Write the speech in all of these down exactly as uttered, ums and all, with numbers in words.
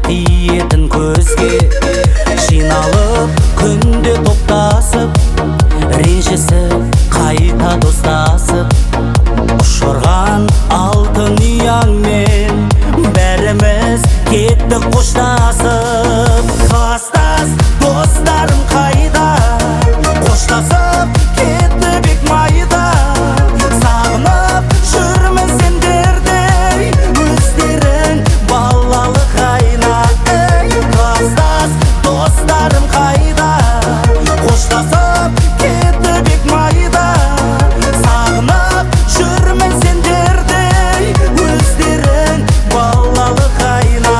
тиетін көзге, жиналып күнде топтасып, ренжісіп қайта достасып, ұшырған алтын ұяңмен бәріміз кеттік қоштасып. Кластас достарым қайда, қоштасып кетті бек майда. Сағынып жүрмін сендердей, өздерің балалық айна. Кластас достарым қайда, қоштасып кетті бек майда. Сағынып жүрмін сендердей, өздерің балалық айна.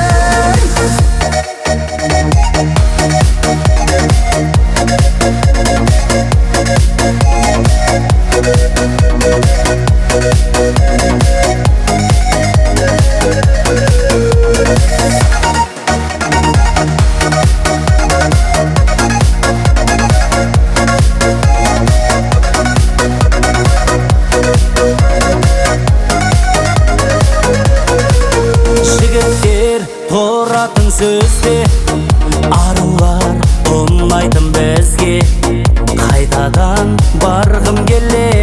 Жігіттер тұратын сөзде, арулар ұнайтын бізге. Қайтадан барғым келе,